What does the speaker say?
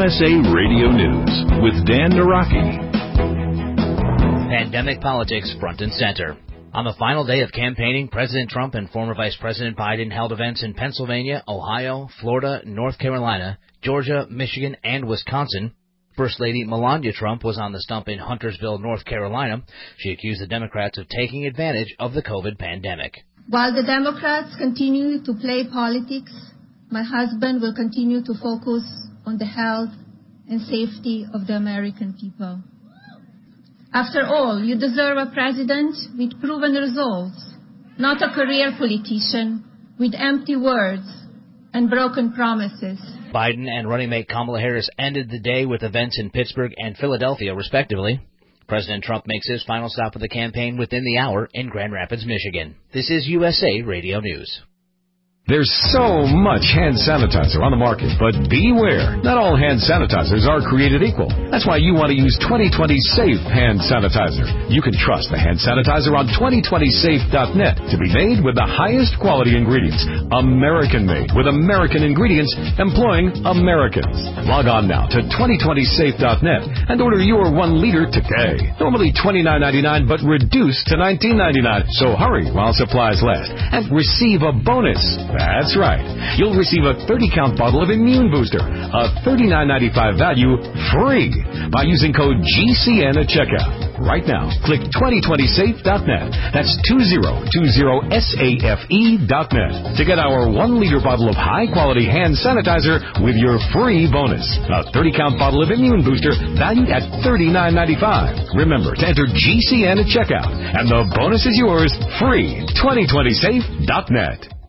USA Radio News with Dan Naraki. Pandemic politics front and center. On the final day of campaigning, President Trump and former Vice President Biden held events in Pennsylvania, Ohio, Florida, North Carolina, Georgia, Michigan, and Wisconsin. First Lady Melania Trump was on the stump in Huntersville, North Carolina. She accused the Democrats of taking advantage of the COVID pandemic. While the Democrats continue to play politics, my husband will continue to focus on the health and safety of the American people. After all, you deserve a president with proven results, not a career politician with empty words and broken promises. Biden and running mate Kamala Harris ended the day with events in Pittsburgh and Philadelphia, respectively. President Trump makes his final stop of the campaign within the hour in Grand Rapids, Michigan. This is USA Radio News. There's so much hand sanitizer on the market, but beware. Not all hand sanitizers are created equal. That's why you want to use 2020 Safe Hand Sanitizer. You can trust the hand sanitizer on 2020safe.net to be made with the highest quality ingredients. American-made with American ingredients employing Americans. Log on now to 2020safe.net and order your 1 liter today. Normally $29.99, but reduced to $19.99. So hurry while supplies last and receive a bonus. That's right. You'll receive a 30-count bottle of Immune Booster, a $39.95 value, free by using code GCN at checkout. Right now, click 2020safe.net. That's 2020safe.net to get our 1-liter bottle of high-quality hand sanitizer with your free bonus. A 30-count bottle of Immune Booster valued at $39.95. Remember to enter GCN at checkout, and the bonus is yours, free. 2020safe.net.